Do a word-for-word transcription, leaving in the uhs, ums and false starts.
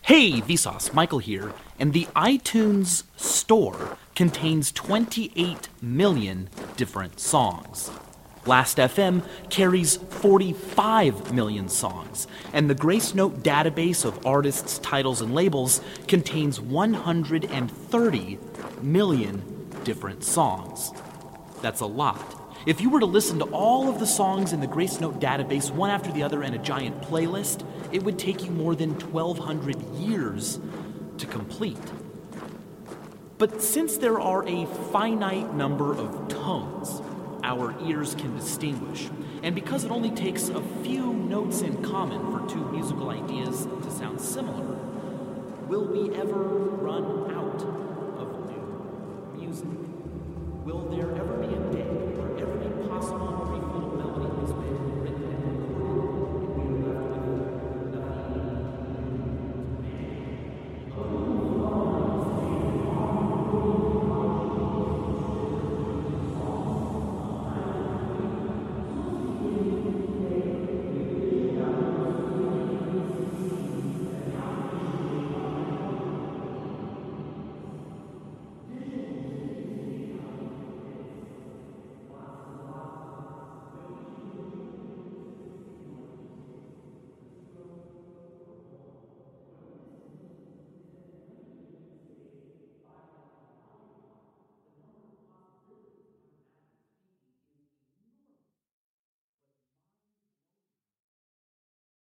Hey, Vsauce, Michael here, and the iTunes Store contains twenty-eight million different songs. Last F M carries forty-five million songs, and the Grace Note database of artists, titles, and labels contains one hundred thirty million different songs. That's a lot. If you were to listen to all of the songs in the Grace Note database one after the other in a giant playlist, it would take you more than twelve hundred years to complete. But since there are a finite number of tones our ears can distinguish, and because it only takes a few notes in common for two musical ideas to sound similar, will we ever run out of new music? Will there ever be a day where every possible brief little melody is